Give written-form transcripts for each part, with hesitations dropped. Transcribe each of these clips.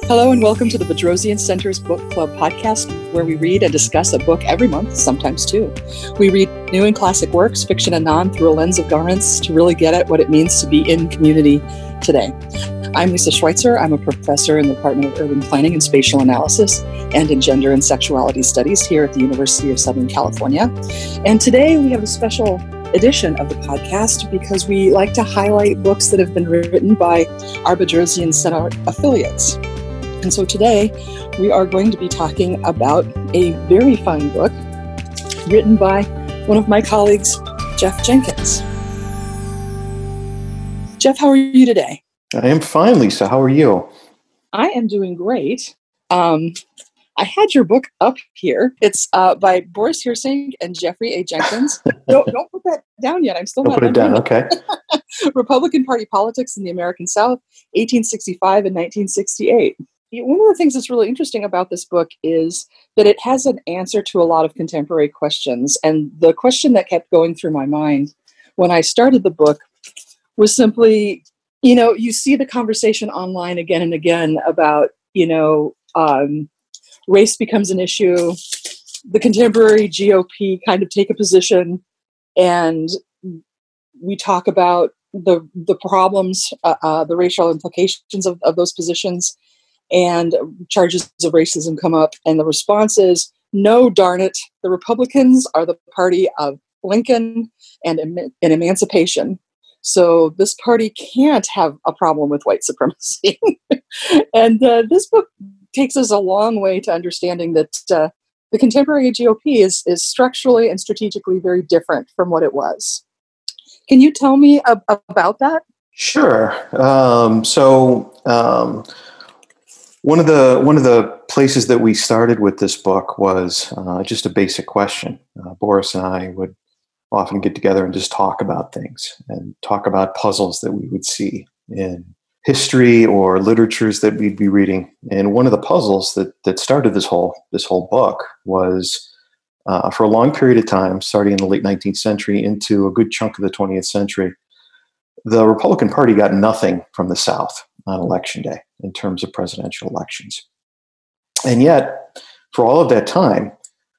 Hello and welcome to the Bedrosian Center's Book Club podcast, where we read and discuss a book every month, sometimes two. We read new and classic works, fiction and non, through a lens of governance to really get at what it means to be in community today. I'm Lisa Schweitzer. I'm a professor in the Department of Urban Planning and Spatial Analysis and in Gender and Sexuality Studies here at the University of Southern California. And today we have a special edition of the podcast because we like to highlight books that have been written by our Bedrosian Center affiliates. And so today we are going to be talking about a very fine book written by one of my colleagues, Jeff Jenkins. Jeff, how are you today? I am fine, Lisa. How are you? I am doing great. I had your book up here. It's by Boris Hirsing and Jeffrey A. Jenkins. Don't put that down yet. I'm still Don't not. Put it down. Okay. Republican Party Politics in the American South, 1865 and 1968. One of the things that's really interesting about this book is that it has an answer to a lot of contemporary questions. And the question that kept going through my mind when I started the book was simply, you see the conversation online again and again about, race becomes an issue. The contemporary GOP kind of take a position, and we talk about the problems, the racial implications of those positions. And charges of racism come up, and the response is, no, darn it, the Republicans are the party of Lincoln and emancipation. So this party can't have a problem with white supremacy. And this book takes us a long way to understanding that the contemporary GOP is structurally and strategically very different from what it was. Can you tell me about that? Sure. One of the places that we started with this book was just a basic question. Boris and I would often get together and just talk about things and talk about puzzles that we would see in history or literatures that we'd be reading. And one of the puzzles that started this whole book was for a long period of time, starting in the late 19th century into a good chunk of the 20th century, the Republican Party got nothing from the South on Election Day in terms of presidential elections. And yet, for all of that time,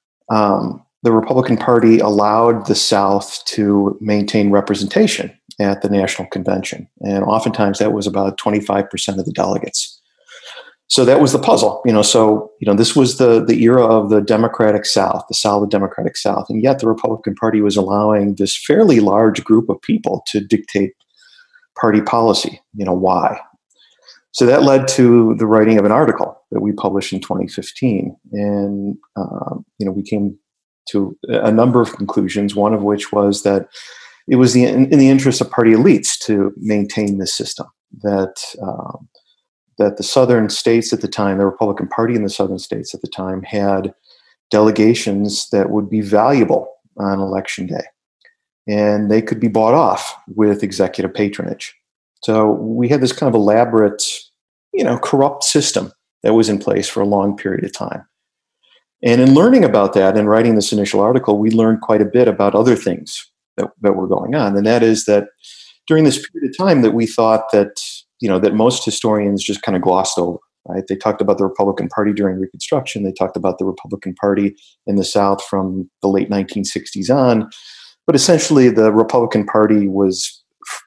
the Republican Party allowed the South to maintain representation at the National Convention. And oftentimes that was about 25% of the delegates. So that was the puzzle. This was the era of the Democratic South, the solid Democratic South. And yet the Republican Party was allowing this fairly large group of people to dictate party policy. Why? So that led to the writing of an article that we published in 2015. And, we came to a number of conclusions, one of which was that it was in the interest of party elites to maintain this system, that the southern states at the time, the Republican Party in the southern states at the time, had delegations that would be valuable on Election Day. And they could be bought off with executive patronage. So we had this kind of elaborate, corrupt system that was in place for a long period of time. And in learning about that and writing this initial article, we learned quite a bit about other things that were going on. And that is that during this period of time that we thought that, that most historians just kind of glossed over, right? They talked about the Republican Party during Reconstruction. They talked about the Republican Party in the South from the late 1960s on. But essentially the Republican Party was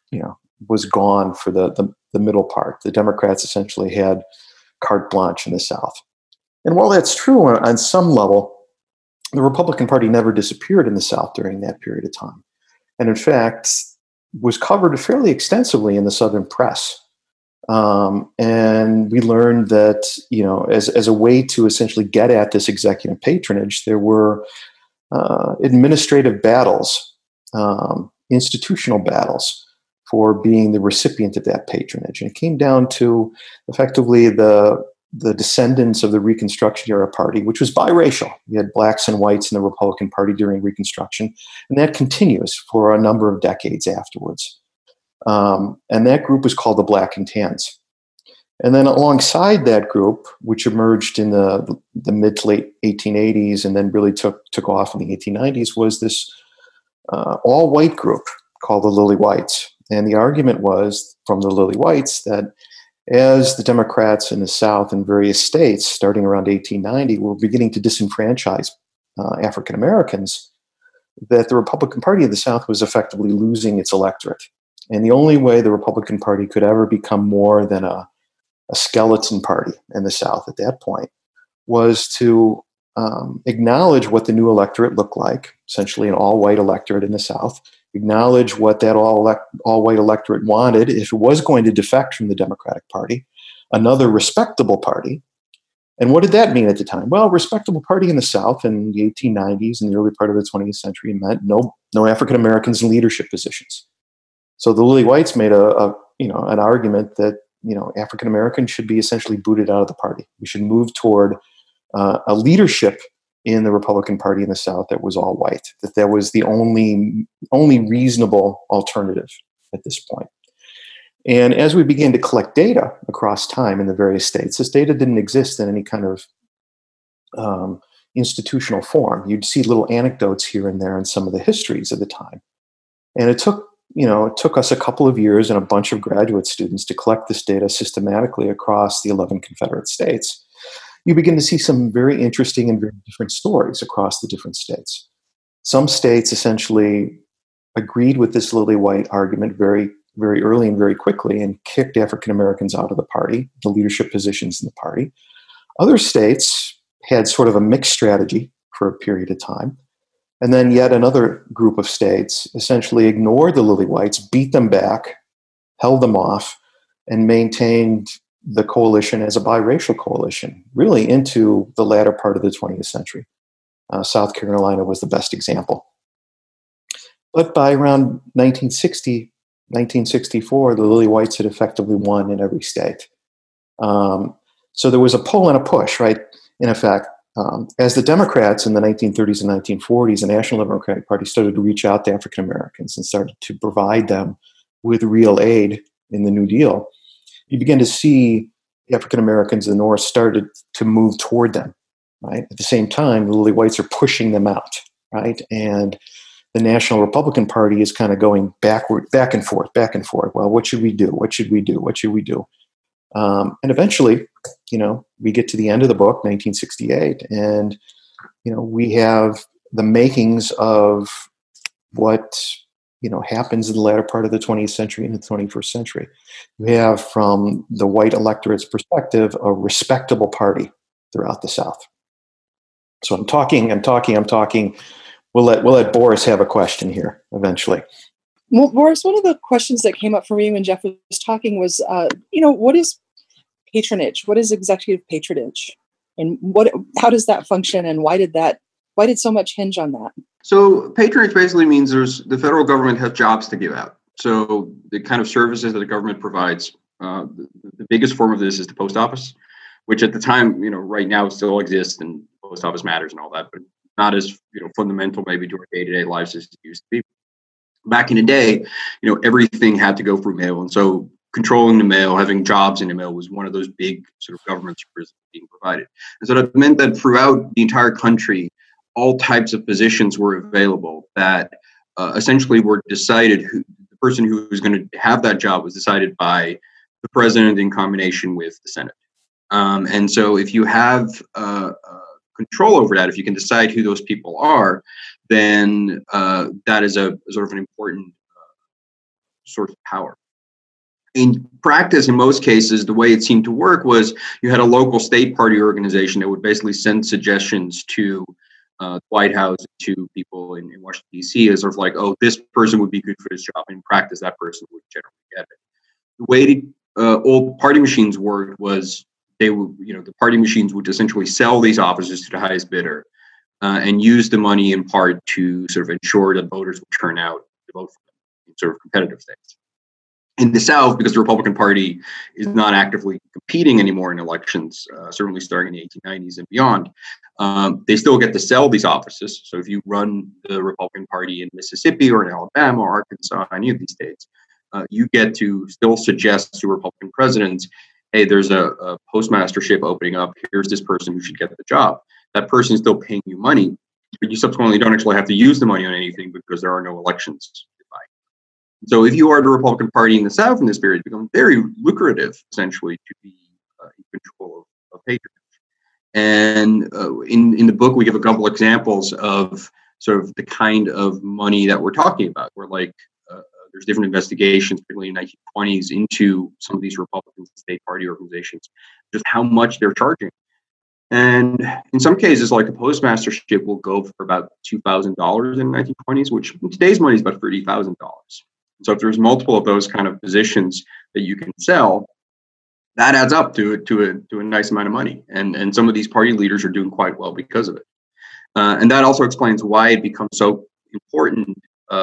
gone for the middle part. The Democrats essentially had carte blanche in the South. And while that's true on some level, the Republican Party never disappeared in the South during that period of time. And in fact, was covered fairly extensively in the Southern press. And we learned that, as a way to essentially get at this executive patronage, there were administrative battles, institutional battles for being the recipient of that patronage. And it came down to effectively the descendants of the Reconstruction era party, which was biracial. You had blacks and whites in the Republican Party during Reconstruction, and that continues for a number of decades afterwards. And that group was called the Black and Tans. And then alongside that group, which emerged in the mid to late 1880s and then really took off in the 1890s, was this all-white group called the Lily Whites. And the argument was from the Lily Whites that as the Democrats in the South in various states, starting around 1890, were beginning to disenfranchise African Americans, that the Republican Party of the South was effectively losing its electorate. And the only way the Republican Party could ever become more than a skeleton party in the South at that point was to acknowledge what the new electorate looked like, essentially an all-white electorate in the South, acknowledge what that all-white electorate wanted if it was going to defect from the Democratic Party, another respectable party. And what did that mean at the time? Well, respectable party in the South in the 1890s and the early part of the 20th century meant no African Americans in leadership positions. So the Lily Whites made an argument that African Americans should be essentially booted out of the party. We should move toward a leadership in the Republican Party in the South that was all white. That was the only reasonable alternative at this point. And as we began to collect data across time in the various states, this data didn't exist in any kind of institutional form. You'd see little anecdotes here and there in some of the histories of the time. And it took us a couple of years and a bunch of graduate students to collect this data systematically across the 11 Confederate states. You begin to see some very interesting and very different stories across the different states. Some states essentially agreed with this Lily White argument very, very early and very quickly and kicked African Americans out of the party, the leadership positions in the party. Other states had sort of a mixed strategy for a period of time. And then yet another group of states essentially ignored the Lily Whites, beat them back, held them off, and maintained the coalition as a biracial coalition, really into the latter part of the 20th century. South Carolina was the best example. But by around 1960, 1964, the Lily Whites had effectively won in every state. So there was a pull and a push, right? In effect, as the Democrats in the 1930s and 1940s, the National Democratic Party started to reach out to African Americans and started to provide them with real aid in the New Deal, you begin to see African Americans in the North started to move toward them, right? At the same time, the Lily Whites are pushing them out, right? And the National Republican Party is kind of going back and forth. Well, what should we do? What should we do? What should we do? And eventually, we get to the end of the book, 1968, and, we have the makings of what, happens in the latter part of the 20th century and the 21st century. You have, from the white electorate's perspective, a respectable party throughout the South. So I'm talking. We'll let Boris have a question here eventually. Well, Boris, one of the questions that came up for me when Jeff was talking was, what is patronage? What is executive patronage? And how does that function? And why did so much hinge on that? So patronage basically means the federal government has jobs to give out. So the kind of services that the government provides, the biggest form of this is the post office, which at the time, right now still exists and post office matters and all that, but not as fundamental maybe to our day-to-day lives as it used to be. Back in the day, everything had to go through mail. And so controlling the mail, having jobs in the mail was one of those big sort of government services being provided. And so that meant that throughout the entire country, all types of positions were available that essentially were decided. The person who was going to have that job was decided by the president in combination with the Senate. And so if you have control over that, if you can decide who those people are, then that is a sort of an important source of power. In practice, in most cases, the way it seemed to work was you had a local state party organization that would basically send suggestions to the White House, to people in Washington, D.C. as sort of like, oh, this person would be good for this job. In practice, that person would generally get it. The way old party machines worked was they would, the party machines would essentially sell these offices to the highest bidder and use the money in part to sort of ensure that voters would turn out to vote for them in sort of competitive states. In the South, because the Republican Party is not actively competing anymore in elections, certainly starting in the 1890s and beyond, they still get to sell these offices. So if you run the Republican Party in Mississippi or in Alabama or Arkansas, any of these states, you get to still suggest to Republican presidents, hey, there's a postmastership opening up. Here's this person who should get the job. That person is still paying you money, but you subsequently don't actually have to use the money on anything because there are no elections. So if you are the Republican Party in the South in this period, it becomes very lucrative, essentially, to be in control of patronage. And in the book, we give a couple examples of sort of the kind of money that we're talking about. Where like there's different investigations, particularly in the 1920s, into some of these Republican state party organizations, just how much they're charging. And in some cases, like a postmastership will go for about $2,000 in the 1920s, which in today's money is about $30,000. So if there's multiple of those kind of positions that you can sell, that adds up to a nice amount of money. And some of these party leaders are doing quite well because of it. And that also explains why it becomes so important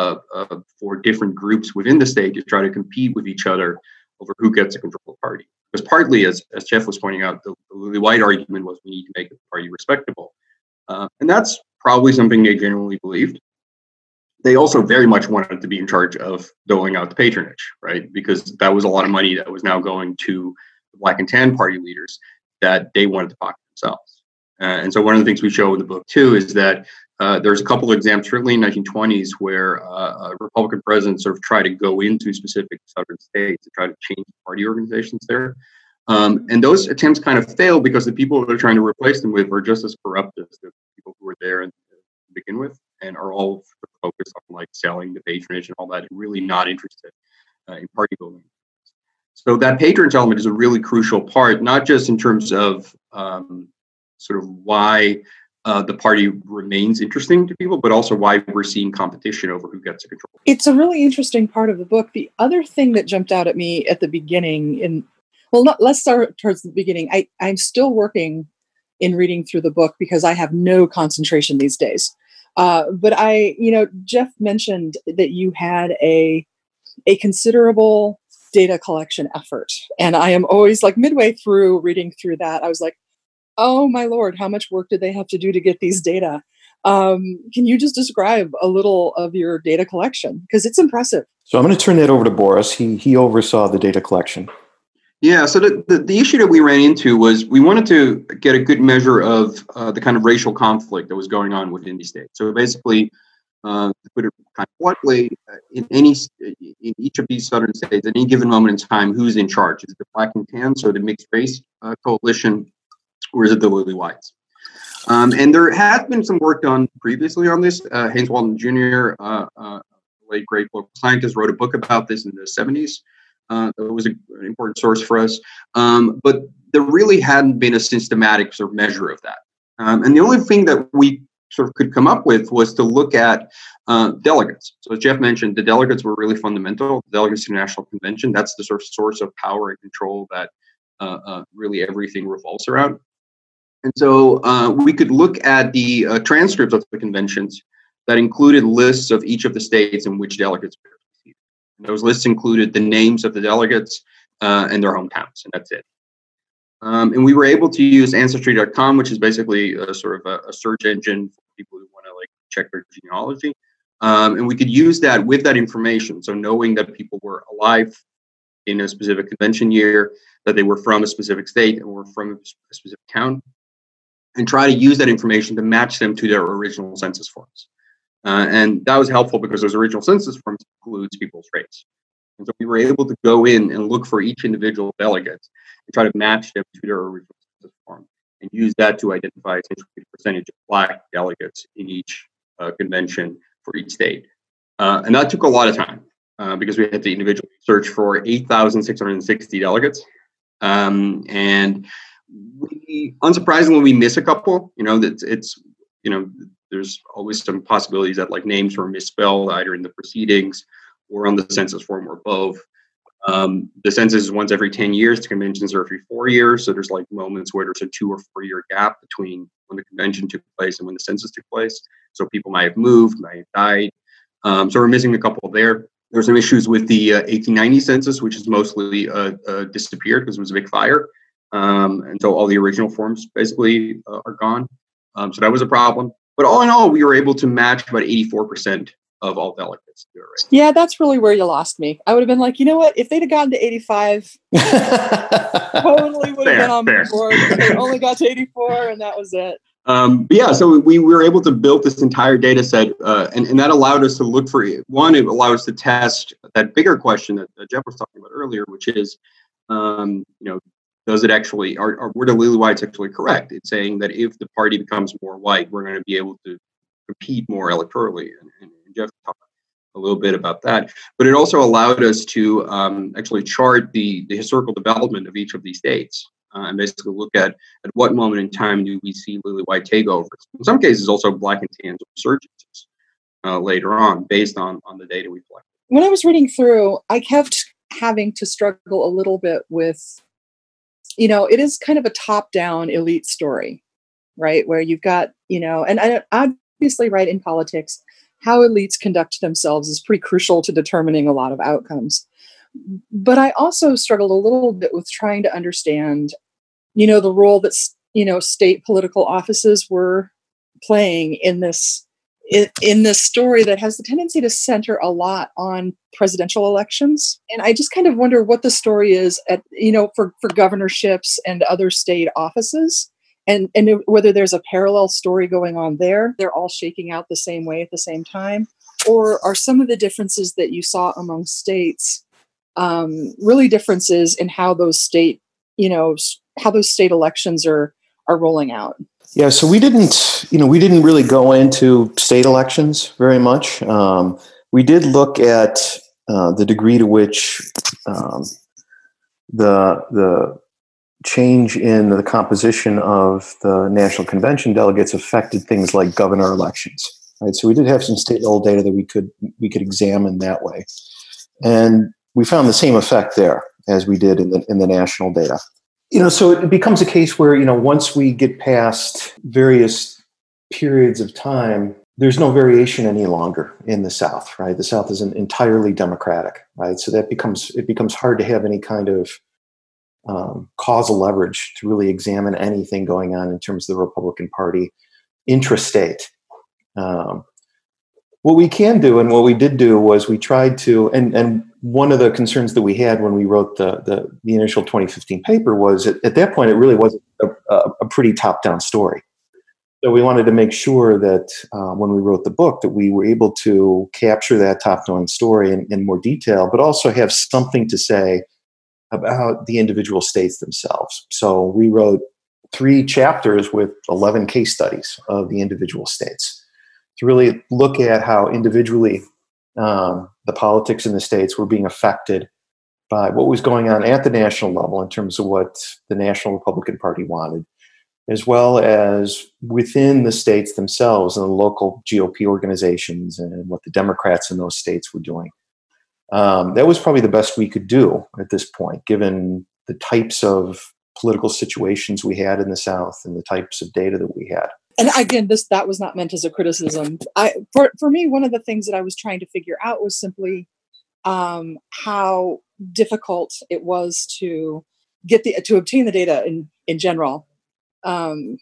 for different groups within the state to try to compete with each other over who gets to control the party. Because partly, as Jeff was pointing out, the Lily White argument was we need to make the party respectable. And that's probably something they genuinely believed. They also very much wanted to be in charge of doling out the patronage, right? Because that was a lot of money that was now going to the Black and Tan party leaders that they wanted to pocket themselves. And so one of the things we show in the book, too, is that there's a couple of examples, certainly in the 1920s, where Republican presidents sort of try to go into specific southern states to try to change party organizations there. And those attempts kind of fail because the people that they're trying to replace them with are just as corrupt as the people who were there to begin with, and are all focused on like selling the patronage and all that, and really not interested in party building. So that patronage element is a really crucial part, not just in terms of sort of why the party remains interesting to people, but also why we're seeing competition over who gets to control. It's a really interesting part of the book. The other thing that jumped out at me at the beginning, let's start towards the beginning. I'm still working in reading through the book because I have no concentration these days. But Jeff mentioned that you had a considerable data collection effort. And I am always like midway through reading through that, I was like, oh my Lord, how much work did they have to do to get these data? Can you just describe a little of your data collection? Because it's impressive. So I'm going to turn that over to Boris. He oversaw the data collection. Yeah, so the issue that we ran into was we wanted to get a good measure of the kind of racial conflict that was going on within these states. So basically, to put it kind of bluntly, in each of these southern states, at any given moment in time, who's in charge? Is it the Black and Tan, so the mixed race coalition, or is it the Lily Whites? And there has been some work done previously on this. Haynes Walton Jr., late great political scientist, wrote a book about this in the 70s. That was an important source for us. But there really hadn't been a systematic sort of measure of that. And the only thing that we sort of could come up with was to look at delegates. So as Jeff mentioned, the delegates were really fundamental. The delegates to the National Convention, that's the sort of source of power and control that really everything revolves around. And so we could look at the transcripts of the conventions that included lists of each of the states in which delegates were received. And those lists included the names of the delegates and their hometowns, and that's it. And we were able to use Ancestry.com, which is basically a sort of a search engine for people who want to like check their genealogy. And we could use that with that information. So knowing that people were alive in a specific convention year, that they were from a specific state and were from a specific town, and try to use that information to match them to their original census forms. And that was helpful because those original census forms includes people's race. And so we were able to go in and look for each individual delegate and try to match them to their original census form and use that to identify essentially the percentage of Black delegates in each convention for each state. And that took a lot of time because we had to individually search for 8,660 delegates. And we, unsurprisingly, we miss a couple. There's always some possibilities that like names were misspelled either in the proceedings or on the census form or both. The census is once every 10 years. The conventions are every 4 years. So there's like moments where there's a 2 or 4 year gap between when the convention took place and when the census took place. So people might have moved, might have died. So we're missing a couple there. There were some issues with the 1890 census, which is mostly disappeared because it was a big fire. And so all the original forms basically are gone. So that was a problem. But all in all, we were able to match about 84% of all delegates. Yeah, that's really where you lost me. I would have been like, you know what? If they'd have gotten to 85, totally would have been on board. They only got to 84, and that was it. But yeah, so we were able to build this entire data set, and that allowed us to look for one. It allowed us to test that bigger question that Jeff was talking about earlier, which is, does it actually were the Lillywhites actually correct? It's saying that if the party becomes more white, we're going to be able to compete more electorally, and Jeff talked a little bit about that. But it also allowed us to actually chart the historical development of each of these states. And basically look at what moment in time do we see lily-white takeovers. In some cases, also black and tan resurgences later on, based on the data we collected. When I was reading through, I kept having to struggle a little bit with, it is kind of a top-down elite story, right? Where you've got, and obviously, right, in politics, how elites conduct themselves is pretty crucial to determining a lot of outcomes. But I also struggled a little bit with trying to understand, the role that, state political offices were playing in this story that has the tendency to center a lot on presidential elections. And I just kind of wonder what the story is for governorships and other state offices, and whether there's a parallel story going on there. They're all shaking out the same way at the same time, or are some of the differences that you saw among states really differences in how those state elections are rolling out? Yeah, so we didn't really go into state elections very much. We did look at the degree to which the change in the composition of the National Convention delegates affected things like governor elections. Right, so we did have some state level data that we could examine that way, and we found the same effect there as we did in the national data. So it becomes a case where, once we get past various periods of time, there's no variation any longer in the South, right? The South is entirely Democratic, right? So it becomes hard to have any kind of causal leverage to really examine anything going on in terms of the Republican Party intrastate. What we can do, and what we did do, was we tried to, and one of the concerns that we had when we wrote the initial 2015 paper was at that point, it really wasn't a pretty top-down story. So we wanted to make sure that when we wrote the book that we were able to capture that top-down story in more detail, but also have something to say about the individual states themselves. So we wrote 3 chapters with 11 case studies of the individual states to really look at how individually the politics in the states were being affected by what was going on at the national level in terms of what the National Republican Party wanted, as well as within the states themselves and the local GOP organizations and what the Democrats in those states were doing. That was probably the best we could do at this point, given the types of political situations we had in the South and the types of data that we had. And again, that was not meant as a criticism. For me, one of the things that I was trying to figure out was simply how difficult it was to obtain the data in general. And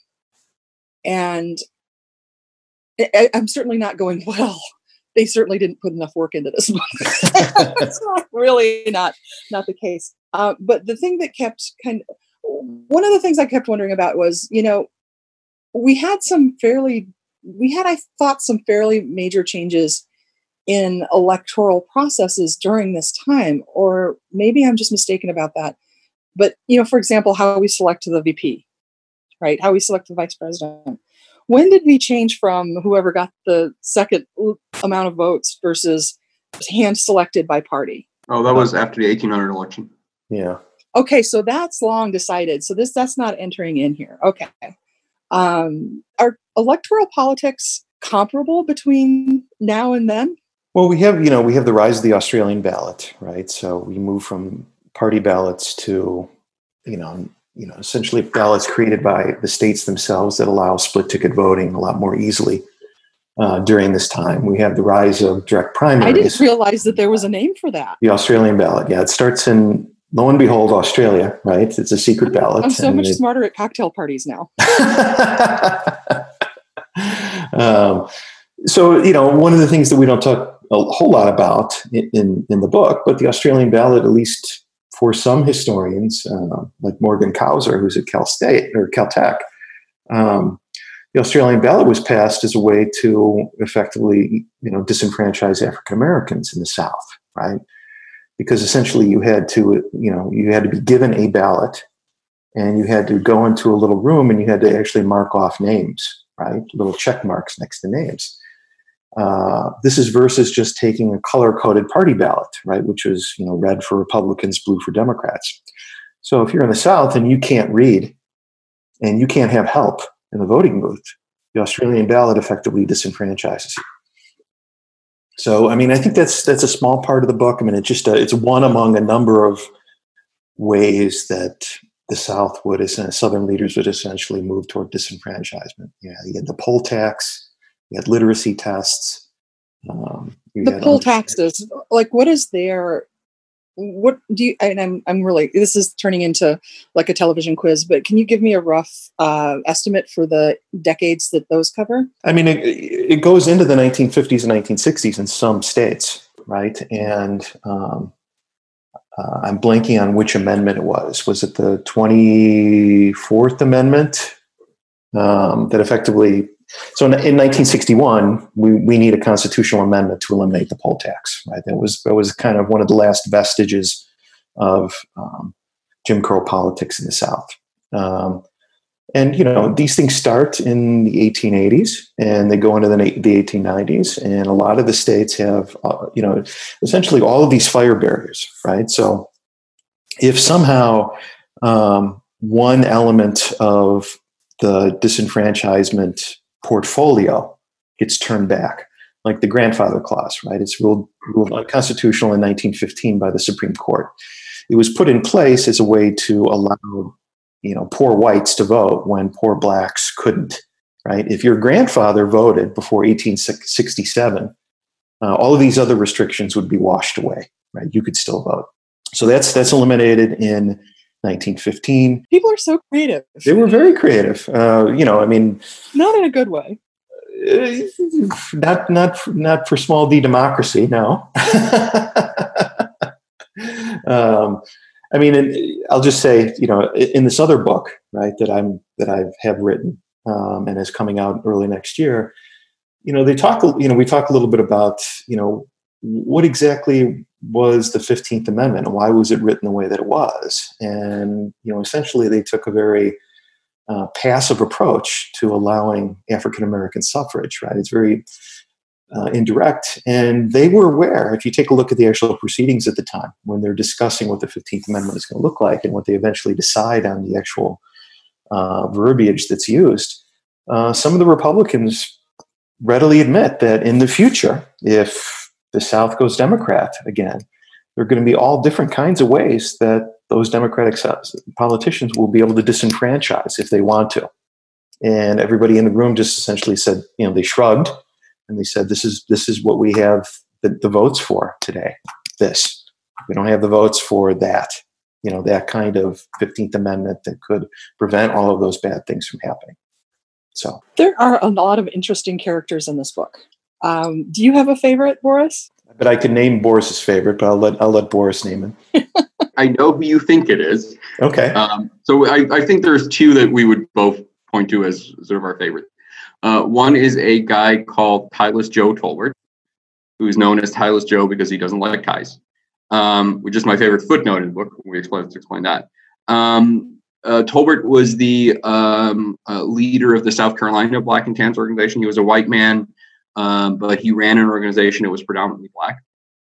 I'm certainly not going, well, they certainly didn't put enough work into this book. It's really not the case. But the thing that one of the things I kept wondering about was, we had some fairly major changes in electoral processes during this time, or maybe I'm just mistaken about that. But, for example, how we select the VP, right? How we select the vice president. When did we change from whoever got the second amount of votes versus hand selected by party? Oh, that was after the 1800 election. Yeah. Okay, so that's long decided. So that's not entering in here. Okay. Are electoral politics comparable between now and then? Well, we have the rise of the Australian ballot, right? So we move from party ballots to, essentially ballots created by the states themselves that allow split ticket voting a lot more easily during this time. We have the rise of direct primaries. I didn't realize that there was a name for that. The Australian ballot. Yeah, it starts in, lo and behold, Australia, right? It's a secret ballot. I'm so much smarter at cocktail parties now. So, one of the things that we don't talk a whole lot about in the book, but the Australian ballot, at least for some historians, like Morgan Causer, who's at Cal State or Caltech, the Australian ballot was passed as a way to effectively, disenfranchise African Americans in the South, right? Because essentially you had to be given a ballot, and you had to go into a little room and you had to actually mark off names, right? Little check marks next to names. This is versus just taking a color-coded party ballot, right? Which was, red for Republicans, blue for Democrats. So if you're in the South and you can't read and you can't have help in the voting booth, the Australian ballot effectively disenfranchises you. So, I mean, I think that's a small part of the book. I mean, it's one among a number of ways that the South Southern leaders would essentially move toward disenfranchisement. You had the poll tax, you had literacy tests. The poll taxes, like, what is their? What do you? And I'm really. This is turning into like a television quiz, but can you give me a rough estimate for the decades that those cover? I mean, it goes into the 1950s and 1960s in some states, right? And I'm blanking on which amendment it was. Was it the 24th Amendment that effectively? So in 1961, we need a constitutional amendment to eliminate the poll tax. Right, that was kind of one of the last vestiges of Jim Crow politics in the South. And these things start in the 1880s and they go into the 1890s, and a lot of the states have essentially all of these fire barriers. Right, so if somehow one element of the disenfranchisement portfolio gets turned back, like the grandfather clause, right? It's ruled unconstitutional in 1915 by the Supreme Court. It was put in place as a way to allow, poor whites to vote when poor blacks couldn't, right? If your grandfather voted before 1867, all of these other restrictions would be washed away, right? You could still vote. So that's eliminated in 1915. People are so creative. They were very creative. Not in a good way. Not for small d democracy. No. I'll just say, in this other book, right, that I have written and is coming out early next year, we talk a little bit about, what exactly was the 15th Amendment and why was it written the way that it was? And, essentially they took a very passive approach to allowing African-American suffrage, right? It's very indirect. And they were aware, if you take a look at the actual proceedings at the time, when they're discussing what the 15th Amendment is going to look like and what they eventually decide on the actual verbiage that's used, some of the Republicans readily admit that in the future, if the South goes Democrat again, there are going to be all different kinds of ways that those Democratic politicians will be able to disenfranchise if they want to. And everybody in the room just essentially said, they shrugged and they said, this is what we have the votes for today. This. We don't have the votes for that, that kind of 15th Amendment that could prevent all of those bad things from happening. So there are a lot of interesting characters in this book. Do you have a favorite, Boris? But I could name Boris's favorite, but I'll let Boris name him. I know who you think it is. Okay. So I think there's two that we would both point to as sort of our favorite. One is a guy called Tylus Joe Tolbert, who's known as Tylus Joe because he doesn't like ties, which is my favorite footnote in the book. We explain that. Tolbert was the leader of the South Carolina Black and Tans organization. He was a white man. But he ran an organization that was predominantly black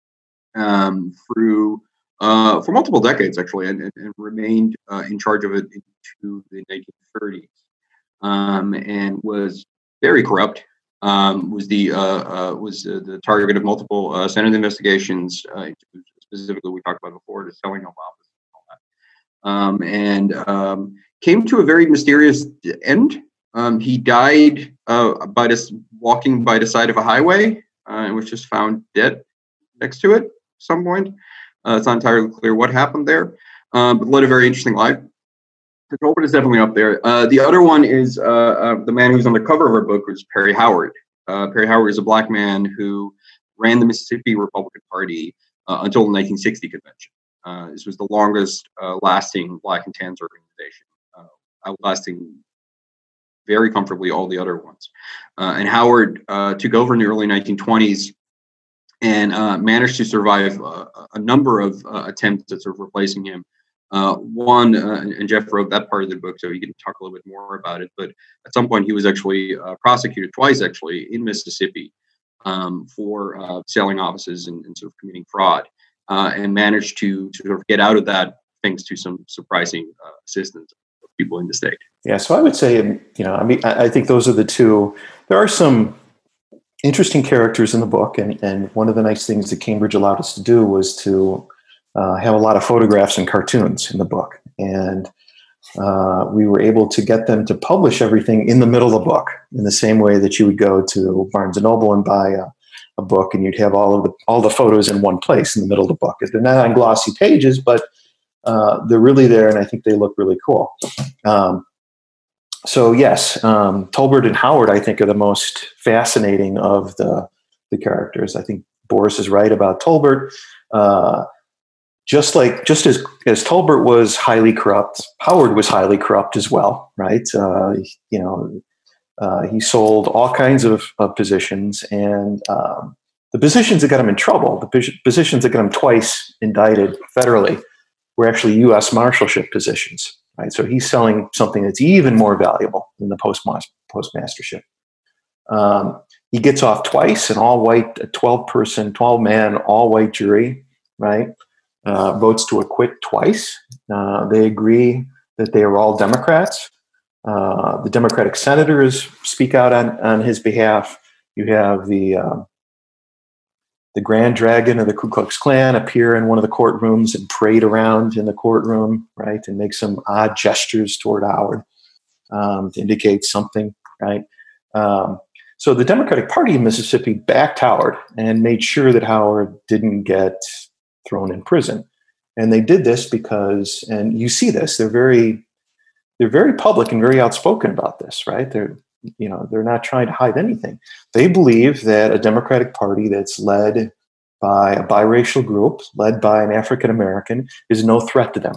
for multiple decades, actually, and remained in charge of it into the 1930s, and was very corrupt. Was the target of multiple Senate investigations. Specifically, we talked about before, the selling of office and all that, and came to a very mysterious end. He died walking by the side of a highway and was just found dead next to it at some point. It's not entirely clear what happened there, but led a very interesting life. The Tolbert is definitely up there. The other one is the man who's on the cover of our book, was Perry Howard. Perry Howard is a black man who ran the Mississippi Republican Party until the 1960 convention. This was the longest lasting Black and Tans organization, outlasting very comfortably all the other ones. And Howard took over in the early 1920s and managed to survive a number of attempts at sort of replacing him. One, and Jeff wrote that part of the book, so he can talk a little bit more about it. But at some point, he was actually prosecuted twice, actually, in Mississippi for selling offices and sort of committing fraud, and managed to sort of get out of that thanks to some surprising assistance of people in the state. Yeah, so I would say, I think those are the two. There are some interesting characters in the book, and one of the nice things that Cambridge allowed us to do was to have a lot of photographs and cartoons in the book, and we were able to get them to publish everything in the middle of the book, in the same way that you would go to Barnes and Noble and buy a book, and you'd have all the photos in one place in the middle of the book. They're not on glossy pages, but they're really there, and I think they look really cool. So yes, Tolbert and Howard, I think, are the most fascinating of the characters. I think Boris is right about Tolbert. Just as Tolbert was highly corrupt, Howard was highly corrupt as well, right? He sold all kinds of positions, and the positions that got him in trouble, the positions that got him twice indicted federally, were actually U.S. marshalship positions, right? So he's selling something that's even more valuable than the postmastership. He gets off twice, an all-white, 12-man, all-white jury, right? Votes to acquit twice. They agree that they are all Democrats. The Democratic senators speak out on his behalf. You have the Grand Dragon of the Ku Klux Klan appear in one of the courtrooms and parade around in the courtroom, right, and make some odd gestures toward Howard to indicate something, right? So the Democratic Party in Mississippi backed Howard and made sure that Howard didn't get thrown in prison. And they did this because, and you see this, they're very public and very outspoken about this, right? They're not trying to hide anything. They believe that a Democratic Party that's led by a biracial group, led by an African American, is no threat to them.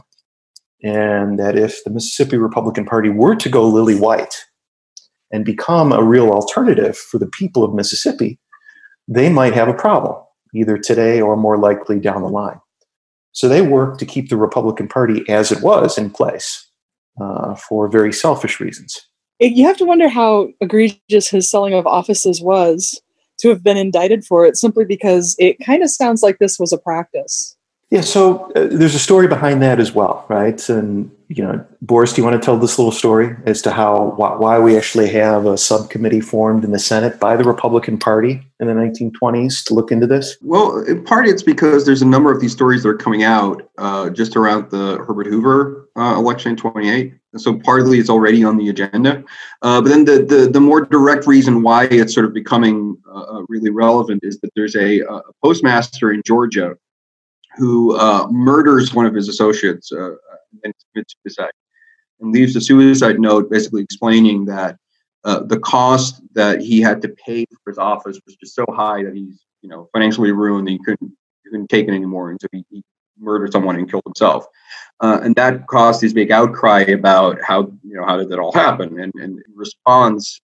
And that if the Mississippi Republican Party were to go lily white and become a real alternative for the people of Mississippi, they might have a problem, either today or more likely down the line. So they work to keep the Republican Party as it was in place for very selfish reasons. You have to wonder how egregious his selling of offices was to have been indicted for it, simply because it kind of sounds like this was a practice. Yeah, so there's a story behind that as well, right? And, Boris, do you want to tell this little story as to why we actually have a subcommittee formed in the Senate by the Republican Party in the 1920s to look into this? Well, in part it's because there's a number of these stories that are coming out just around the Herbert Hoover election in 28. So partly it's already on the agenda. But then the more direct reason why it's sort of becoming really relevant is that there's a postmaster in Georgia who murders one of his associates and commits suicide, and leaves a suicide note basically explaining that the cost that he had to pay for his office was just so high that he's financially ruined, and he couldn't take it anymore, and so he murdered someone and killed himself. And that caused this big outcry about how did that all happen, and in response,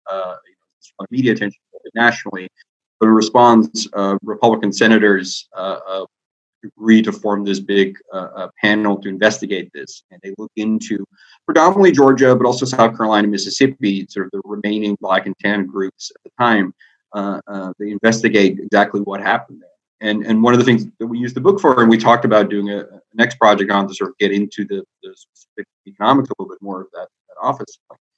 media attention nationally, but in response, Republican senators agreed to form this big panel to investigate this. And they look into predominantly Georgia, but also South Carolina, Mississippi, sort of the remaining Black and tan groups at the time. They investigate exactly what happened there. And one of the things that we used the book for, and we talked about doing a next project on to sort of get into the specific economics a little bit more of that office.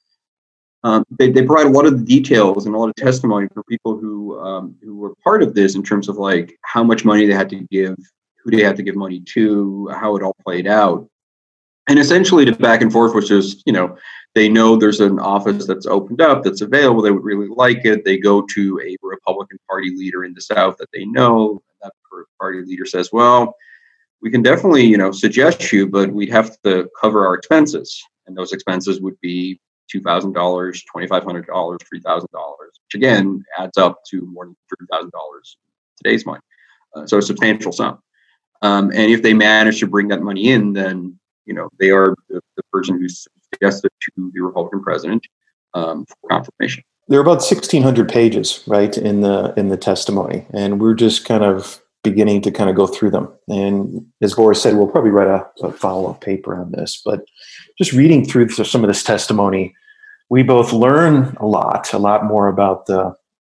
They provide a lot of the details and a lot of testimony for people who were part of this in terms of like how much money they had to give, who they had to give money to, how it all played out. And essentially the back and forth was just, they know there's an office that's opened up, that's available, they would really like it. They go to a Republican Party leader in the South that they know. That party leader says, well, we can definitely, suggest you, but we'd have to cover our expenses. And those expenses would be $2,000, $2,500, $3,000, which again adds up to more than $30,000 today's money. So a substantial sum. And if they manage to bring that money in, then they are the person who's suggested to the Republican president. for confirmation. There are about 1,600 pages, right, in the testimony, and we're just kind of beginning to kind of go through them. And as Boris said, we'll probably write a follow-up paper on this. But just reading through some of this testimony, we both learn a lot more about the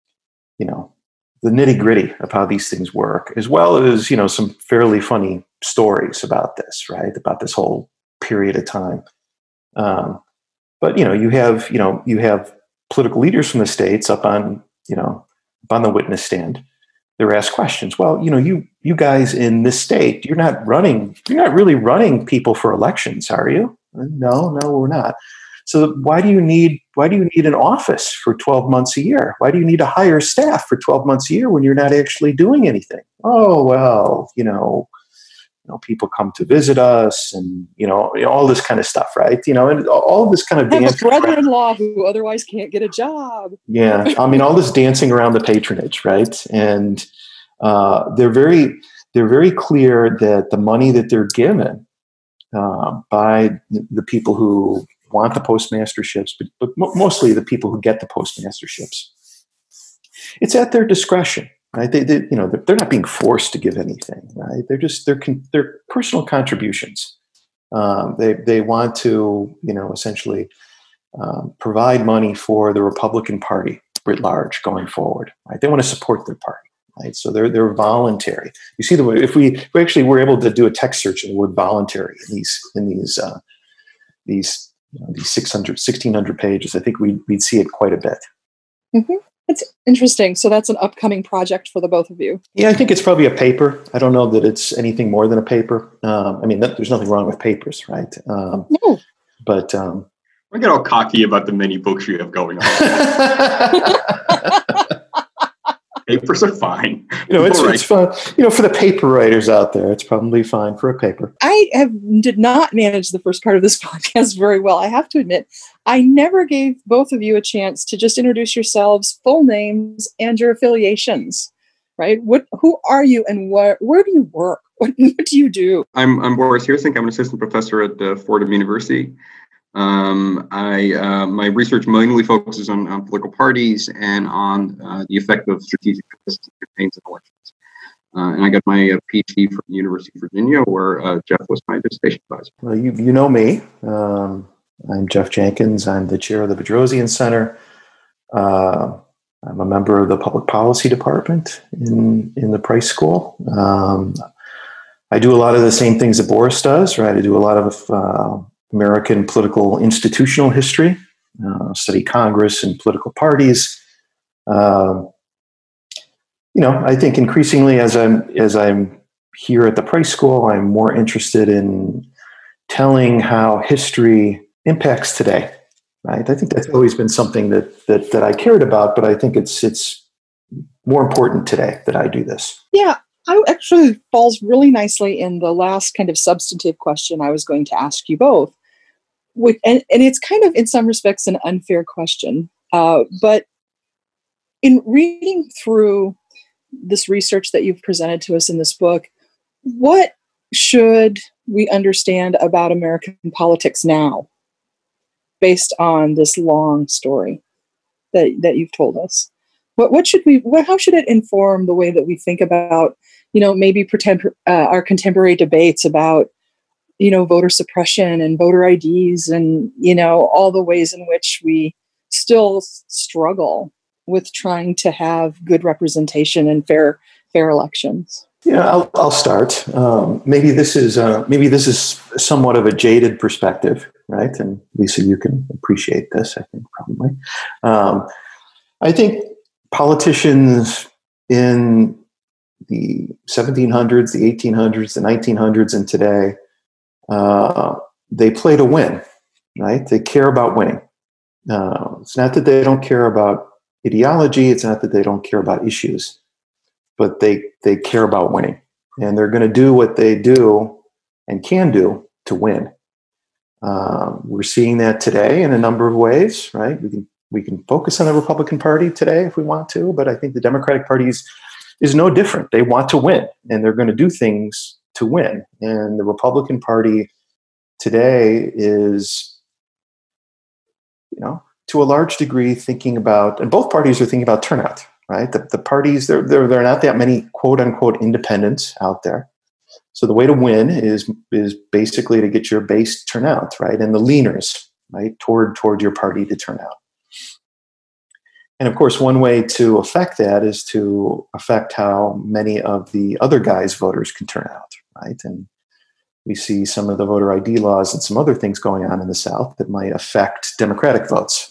nitty-gritty of how these things work, as well as, some fairly funny stories about this, right, about this whole period of time. But you have political leaders from the states up on the witness stand. They're asked questions. Well, you guys in this state, you're not really running people for elections, are you? No, we're not. So why do you need an office for 12 months a year? Why do you need to hire staff for 12 months a year when you're not actually doing anything? Oh, well, people come to visit us, and all this kind of stuff, right? And all this kind of I have a brother-in-law who otherwise can't get a job. Yeah, all this dancing around the patronage, right? And they're very clear that the money that they're given by the people who want the postmasterships, but mostly the people who get the postmasterships, it's at their discretion. Right? They're not being forced to give anything. Right? They're personal contributions. They want to, essentially provide money for the Republican Party writ large going forward. Right? They want to support their party. Right? So they're voluntary. You see, if we actually were able to do a text search of the word voluntary in these 1,600 pages, I think we'd see it quite a bit. Mm-hmm. That's interesting. So that's an upcoming project for the both of you. Yeah, I think it's probably a paper. I don't know that it's anything more than a paper. There's nothing wrong with papers, right? No. But don't get all cocky about the many books you have going on. Papers are fine. It's fun. For the paper writers out there, it's probably fine for a paper. I did not manage the first part of this podcast very well. I have to admit, I never gave both of you a chance to just introduce yourselves, full names, and your affiliations. Right? Who are you, and where do you work? What do you do? I'm Boris Hersink. I'm an assistant professor at Fordham University. My research mainly focuses on political parties and on the effect of strategic campaigns and elections. And I got my PhD from the University of Virginia, where Jeff was my dissertation advisor. Well, you know me. I'm Jeff Jenkins. I'm the chair of the Bedrosian Center. I'm a member of the public policy department in the Price School. I do a lot of the same things that Boris does, right? I do a lot of American political institutional history, study Congress and political parties. I think increasingly as I'm here at the Price School, I'm more interested in telling how history impacts today. Right? I think that's always been something that I cared about, but I think it's more important today that I do this. Yeah, I actually falls really nicely in the last kind of substantive question I was going to ask you both. And it's kind of, in some respects, an unfair question. But in reading through this research that you've presented to us in this book, what should we understand about American politics now, based on this long story that you've told us? How should it inform the way that we think about, maybe our contemporary debates about, voter suppression and voter IDs and, all the ways in which we still struggle with trying to have good representation and fair elections? Yeah, I'll start. Maybe this is somewhat of a jaded perspective, right? And Lisa, you can appreciate this, I think, probably. I think politicians in the 1700s, the 1800s, the 1900s, and today, they play to win, right? They care about winning. It's not that they don't care about ideology. It's not that they don't care about issues, but they care about winning, and they're going to do what they do and can do to win. We're seeing that today in a number of ways, right? We can focus on the Republican Party today if we want to, but I think the Democratic Party is no different. They want to win, and they're going to do things to win. And the Republican Party today is, to a large degree thinking about, and both parties are thinking about turnout, right? The parties, there are not that many quote unquote independents out there. So the way to win is basically to get your base turnout, right? And the leaners, right, toward your party to turn out. And of course, one way to affect that is to affect how many of the other guys' voters can turn out, right? And we see some of the voter ID laws and some other things going on in the South that might affect Democratic votes.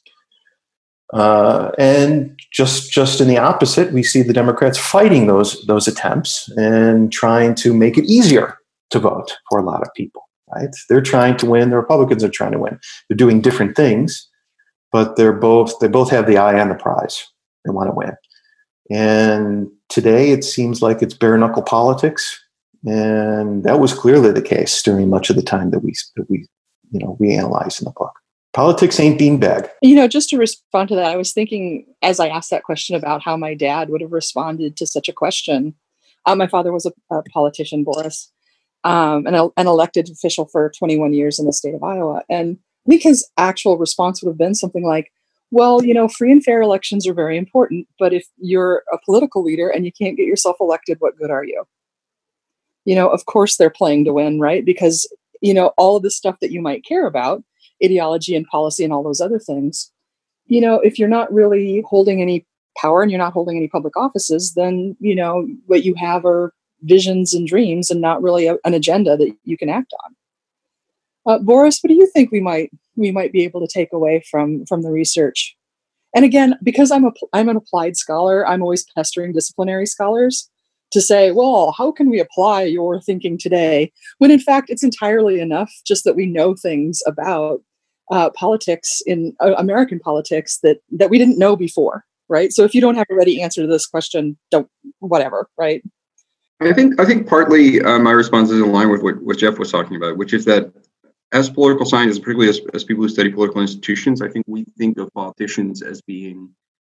And just in the opposite, we see the Democrats fighting those attempts and trying to make it easier to vote for a lot of people, right? They're trying to win. The Republicans are trying to win. They're doing different things, but they both have the eye on the prize. They want to win. And today it seems like it's bare knuckle politics. And that was clearly the case during much of the time that we analyzed in the book. Politics ain't beanbag. Just to respond to that, I was thinking as I asked that question about how my dad would have responded to such a question. My father was a politician, Boris, an elected official for 21 years in the state of Iowa. And I think his actual response would have been something like, well, free and fair elections are very important, but if you're a political leader and you can't get yourself elected, what good are you? Of course they're playing to win, right? Because, all of the stuff that you might care about, ideology and policy and all those other things, if you're not really holding any power and you're not holding any public offices, then, what you have are visions and dreams and not really an agenda that you can act on. Boris, what do you think we might be able to take away from the research? And again, because I'm an applied scholar, I'm always pestering disciplinary scholars to say, well, how can we apply your thinking today? When in fact, it's entirely enough just that we know things about politics in American politics that we didn't know before, right? So if you don't have a ready answer to this question, don't, whatever, right? I think partly my response is in line with what Jeff was talking about, which is that as political scientists, particularly as people who study political institutions, I think we think of politicians as being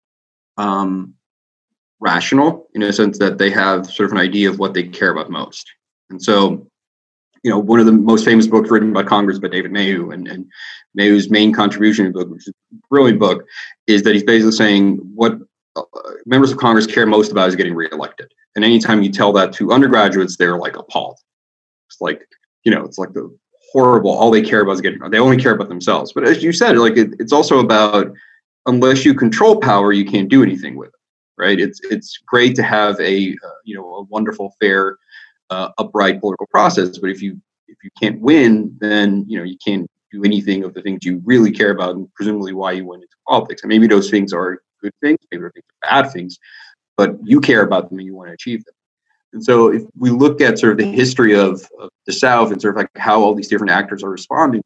rational in a sense that they have sort of an idea of what they care about most. And so, one of the most famous books written by Congress by David Mayhew, and Mayhew's main contribution to the book, which is a brilliant book, is that he's basically saying what members of Congress care most about is getting reelected. And anytime you tell that to undergraduates, they're like appalled. It's like, it's like the horrible, all they care about is they only care about themselves. But as you said, like it's also about, unless you control power, you can't do anything with it. Right? It's great to have a wonderful, fair, upright political process, but if you can't win, then you can't do anything of the things you really care about, and presumably why you went into politics. And maybe those things are good things, maybe those things are bad things, but you care about them and you want to achieve them. And so, if we look at sort of the history of the South and sort of like how all these different actors are responding,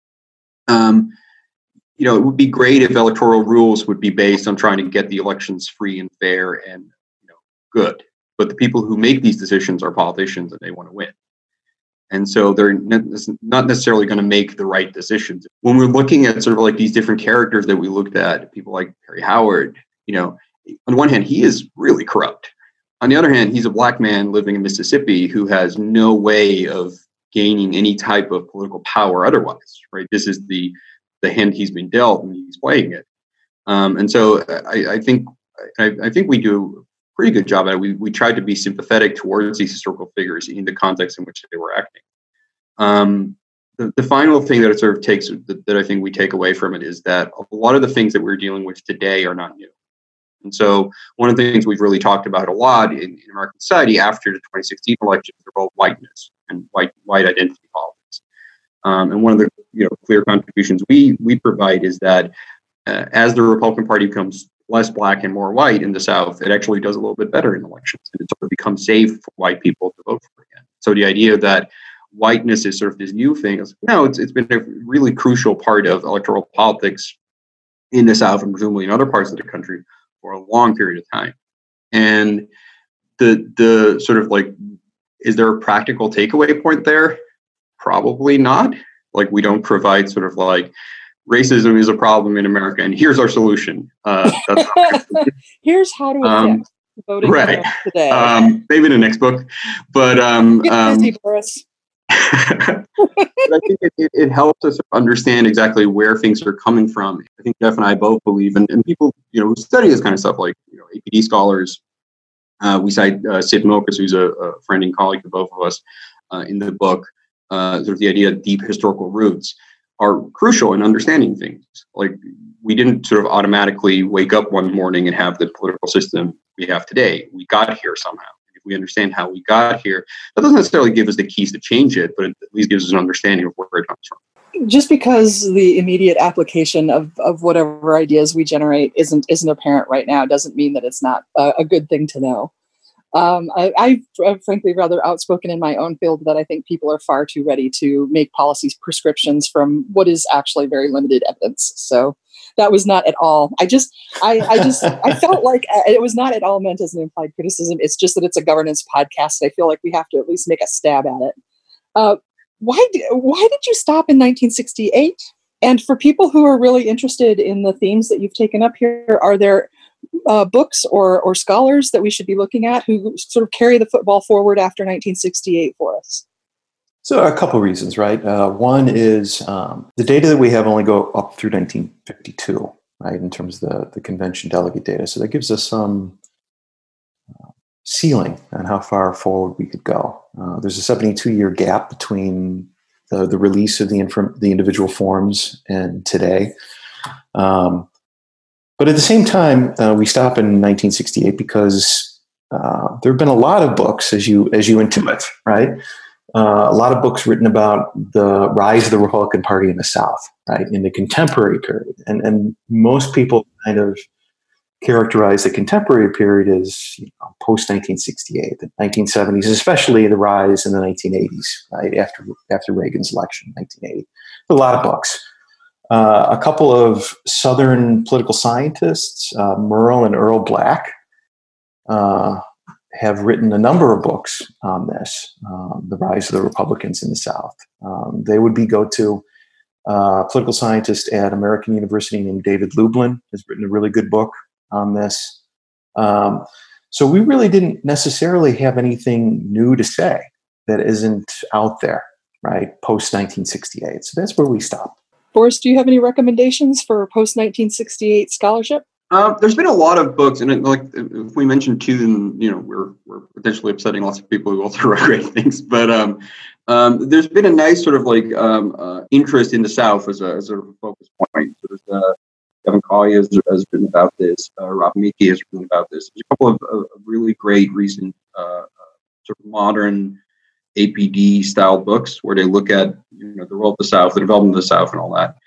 it would be great if electoral rules would be based on trying to get the elections free and fair and good. But the people who make these decisions are politicians and they want to win. And so they're not necessarily going to make the right decisions. When we're looking at sort of like these different characters that we looked at, people like Harry Howard, on one hand, he is really corrupt. On the other hand, he's a black man living in Mississippi who has no way of gaining any type of political power otherwise, right? This is the hand he's been dealt and he's playing it. And so I think we do a pretty good job at it. We tried to be sympathetic towards these historical figures in the context in which they were acting. The final thing that it sort of takes, that I think we take away from it, is that a lot of the things that we're dealing with today are not new. And so one of the things we've really talked about a lot in American society after the 2016 elections are about whiteness and white identity politics. And one of the clear contributions we provide is that as the Republican Party becomes less black and more white in the South, it actually does a little bit better in elections, and it sort of becomes safe for white people to vote for again. So the idea that whiteness is sort of this new thing is, it's been a really crucial part of electoral politics in the South and presumably in other parts of the country for a long period of time. And the sort of like, is there a practical takeaway point there? Probably not. Like, we don't provide sort of like, racism is a problem in America, and here's our solution. Here's how to affect voting right today. Maybe in the next book, but get busy, Boris. But I think it helps us understand exactly where things are coming from. I think Jeff and I both believe, and people, who study this kind of stuff, like, APD scholars, we cite Sid Milkis, who's a friend and colleague to both of us, in the book. Sort of the idea of deep historical roots are crucial in understanding things. Like, we didn't sort of automatically wake up one morning and have the political system we have today. We got here somehow. If we understand how we got here, that doesn't necessarily give us the keys to change it, but it at least gives us an understanding of where it comes from. Just because the immediate application of whatever ideas we generate isn't apparent right now doesn't mean that it's not a good thing to know. I'm frankly rather outspoken in my own field that I think people are far too ready to make policy prescriptions from what is actually very limited evidence. So that was not at all. I felt like it was not at all meant as an implied criticism. It's just that it's a governance podcast. I feel like we have to at least make a stab at it. Why did you stop in 1968? And for people who are really interested in the themes that you've taken up here, are there books or scholars that we should be looking at who sort of carry the football forward after 1968 for us? So a couple reasons, right? One is the data that we have only go up through 1952, right, in terms of the convention delegate data. So that gives us some ceiling on how far forward we could go. There's a 72-year gap between the release of the individual forms and today. But at the same time, we stop in 1968 because there have been a lot of books, as you intuit, right? A lot of books written about the rise of the Republican Party in the South, right, in the contemporary period. And most people kind of characterize the contemporary period as post-1968, the 1970s, especially the rise in the 1980s, right, after Reagan's election in 1980. A lot of books. A couple of Southern political scientists, Merle and Earl Black, have written a number of books on this, the rise of the Republicans in the South. They would be go-to. Political scientist at American University named David Lublin has written a really good book on this. So we really didn't necessarily have anything new to say that isn't out there, right, post-1968. So that's where we stopped. Boris, do you have any recommendations for post-1968 scholarship? There's been a lot of books, and if we mentioned two, then we're potentially upsetting lots of people who also write great things. But there's been a nice sort of interest in the South as a sort of a focus point. So there's Kevin Collier has written about this. Rob Mickey has written about this. There's a couple of really great recent sort of modern APD style books where they look at the role of the South, the development of the South, and all that.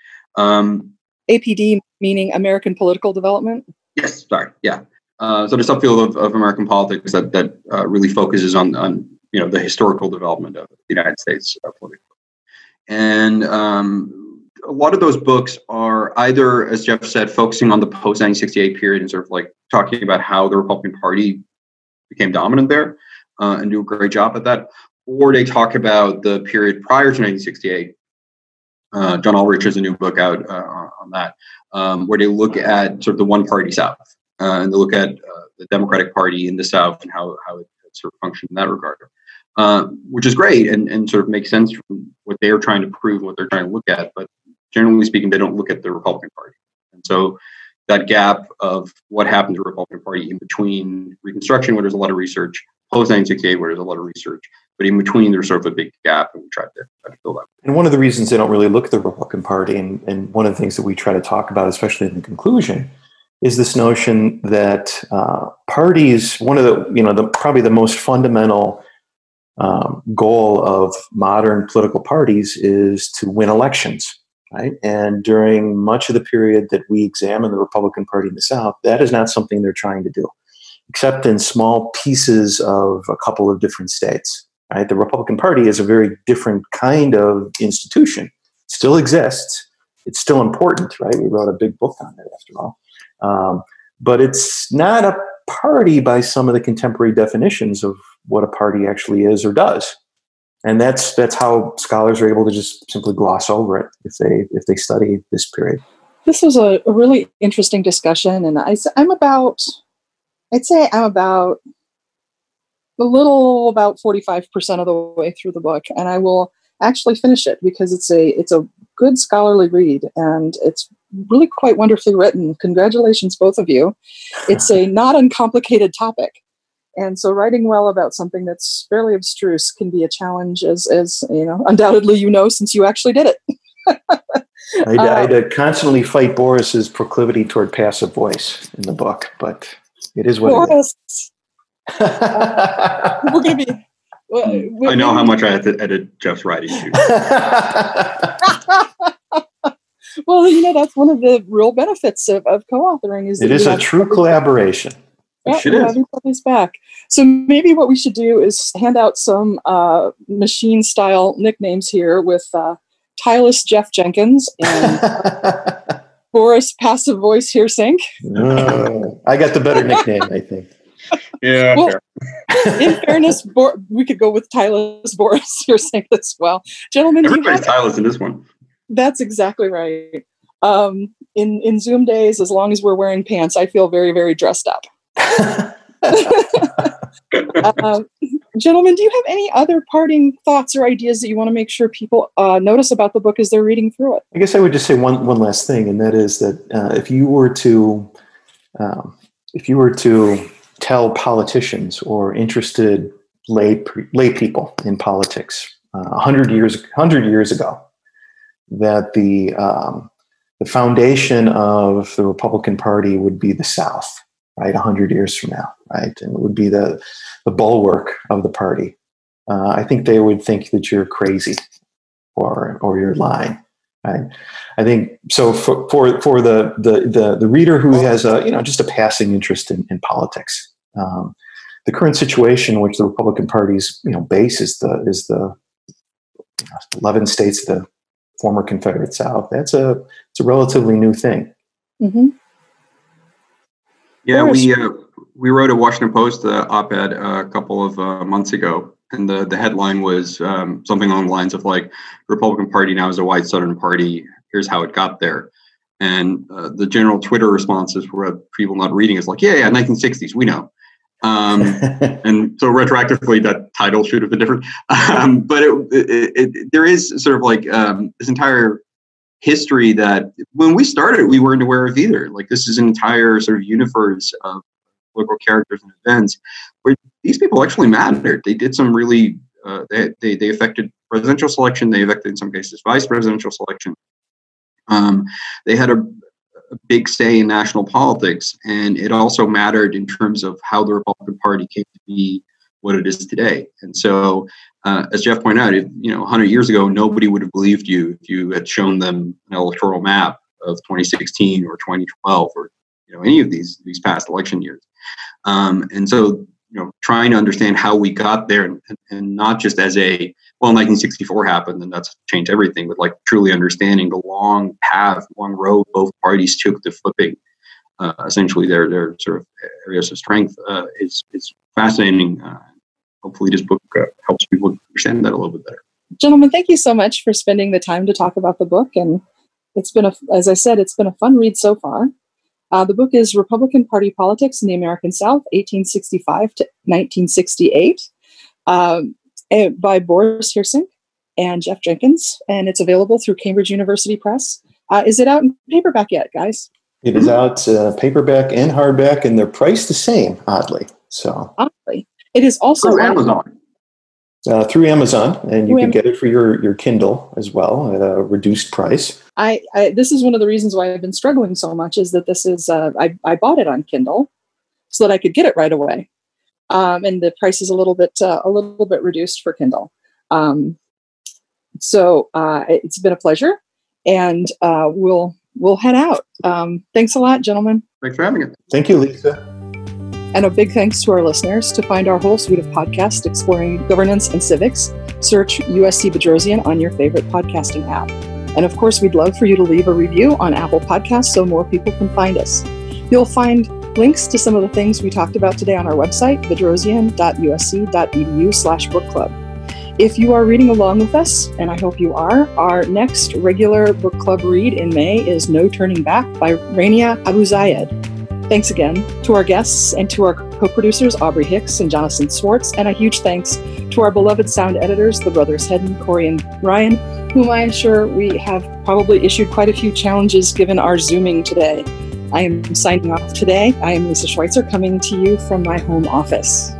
APD meaning American political development? Yes, sorry, yeah. So the subfield of American politics that really focuses on the historical development of the United States politically. And a lot of those books are either, as Jeff said, focusing on the post-1968 period and sort of like talking about how the Republican Party became dominant there and do a great job at that. Or they talk about the period prior to 1968. John Ulrich has a new book out on that, where they look at sort of the one-party South, and they look at the Democratic Party in the South and how it sort of functioned in that regard, which is great and sort of makes sense from what they're trying to prove, what they're trying to look at. But generally speaking, they don't look at the Republican Party. And so that gap of what happened to the Republican Party in between Reconstruction, where there's a lot of research, post-1968, where there's a lot of research, but in between, there's sort of a big gap, and we tried to fill that. And one of the reasons they don't really look at the Republican Party, and one of the things that we try to talk about, especially in the conclusion, is this notion that parties, one of the probably the most fundamental goal of modern political parties is to win elections, right? And during much of the period that we examine the Republican Party in the South, that is not something they're trying to do, except in small pieces of a couple of different states. Right? The Republican Party is a very different kind of institution. It still exists. It's still important, right? We wrote a big book on it, after all. But it's not a party by some of the contemporary definitions of what a party actually is or does. And that's how scholars are able to just simply gloss over it if they study this period. This was a really interesting discussion, and I'm about a little about 45% of the way through the book, and I will actually finish it, because it's a good scholarly read, and it's really quite wonderfully written. Congratulations, both of you. It's a not uncomplicated topic. And so writing well about something that's fairly abstruse can be a challenge, as you know, undoubtedly you know, since you actually did it. I had to constantly fight Boris's proclivity toward passive voice in the book, but it is what Boris, it is. we're going to be... I know how much I had to edit Jeff's writing too. Well, you know, that's one of the real benefits of co-authoring is that it is a true collaboration. Yeah, we have each other's back. So maybe what we should do is hand out some machine-style nicknames here with Tylus Jeff Jenkins and Boris Passive Voice Hearsink. I got the better nickname, I think. Yeah. Well, in fairness, we could go with Tylus Boris Hearsink as well. Gentlemen, everybody's Tylus in this one. That's exactly right. In Zoom days, as long as we're wearing pants, I feel very, very dressed up. Gentlemen, do you have any other parting thoughts or ideas that you want to make sure people notice about the book as they're reading through it? I guess I would just say one last thing, and that is that if you were to tell politicians or interested lay people in politics 100 years ago that the foundation of the Republican Party would be the South, right? 100 years from now, right? And it would be the bulwark of the party. I think they would think that you're crazy or you're lying, right? I think so for the reader who has just a passing interest in politics. The current situation in which the Republican Party's base is the 11 states of the former Confederate South. It's a relatively new thing. Mm-hmm. Yeah, we wrote a Washington Post op-ed a couple of months ago, and the headline was something along the lines of like, Republican Party now is a white Southern party. Here's how it got there. And the general Twitter responses for people not reading is like, yeah, 1960s, we know. And so retroactively, that title should have been different. But there is sort of like this entire history that when we started, we weren't aware of either. Like, this is an entire sort of universe of political characters and events where these people actually mattered. They did some really, they affected presidential selection. They affected, in some cases, vice presidential selection. They had a big say in national politics, and it also mattered in terms of how the Republican Party came to be what it is today. And so, as Jeff pointed out, 100 years ago, nobody would have believed you if you had shown them an electoral map of 2016 or 2012 or any of these past election years. And so, trying to understand how we got there, and not just as 1964 happened and that's changed everything, but like truly understanding the long path, long road both parties took to flipping essentially their sort of areas of strength is fascinating. Hopefully this book helps people understand that a little bit better. Gentlemen, thank you so much for spending the time to talk about the book. And it's been as I said, it's been a fun read so far. The book is Republican Party Politics in the American South, 1865 to 1968, by Boris Hearsink and Jeff Jenkins, and it's available through Cambridge University Press. Is it out in paperback yet, guys? It is out paperback and hardback, and they're priced the same, oddly. So oddly, it is also through Amazon. Through Amazon, and you can get it for your Kindle as well at a reduced price. This is one of the reasons why I've been struggling so much, is that this is I bought it on Kindle so that I could get it right away, and the price is a little bit reduced for Kindle. So it's been a pleasure, and we'll head out. Thanks a lot, gentlemen. Thanks for having us. Thank you, Lisa. And a big thanks to our listeners. To find our whole suite of podcasts exploring governance and civics, search USC Bedrosian on your favorite podcasting app. And of course, we'd love for you to leave a review on Apple Podcasts so more people can find us. You'll find links to some of the things we talked about today on our website, bedrosian.usc.edu/book club. If you are reading along with us, and I hope you are, our next regular book club read in May is No Turning Back by Rania Abuzayed. Thanks again to our guests and to our co-producers Aubrey Hicks and Jonathan Swartz, and a huge thanks to our beloved sound editors, the brothers Hedden, Corey, and Ryan, whom I am sure we have probably issued quite a few challenges given our Zooming today. I am signing off today. I am Lisa Schweitzer, coming to you from my home office.